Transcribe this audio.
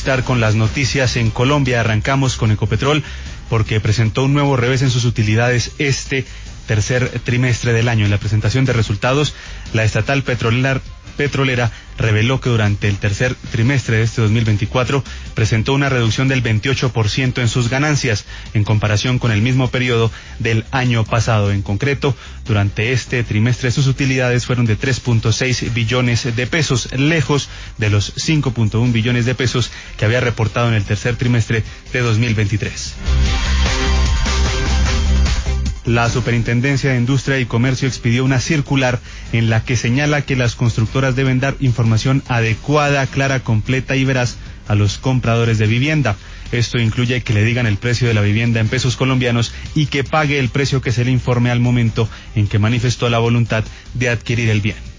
entrar con las noticias en Colombia. Arrancamos con Ecopetrol porque presentó un nuevo revés en sus utilidades este tercer trimestre del año. En la presentación de resultados, la estatal petrolera reveló que durante el tercer trimestre de este 2024 presentó una reducción del 28% en sus ganancias en comparación con el mismo periodo del año pasado. En concreto, durante este trimestre sus utilidades fueron de 3.6 billones de pesos, lejos de los 5.1 billones de pesos que había reportado en el tercer trimestre de 2023. La Superintendencia de Industria y Comercio expidió una circular en la que señala que las constructoras deben dar información adecuada, clara, completa y veraz a los compradores de vivienda. Esto incluye que le digan el precio de la vivienda en pesos colombianos y que pague el precio que se le informe al momento en que manifestó la voluntad de adquirir el bien.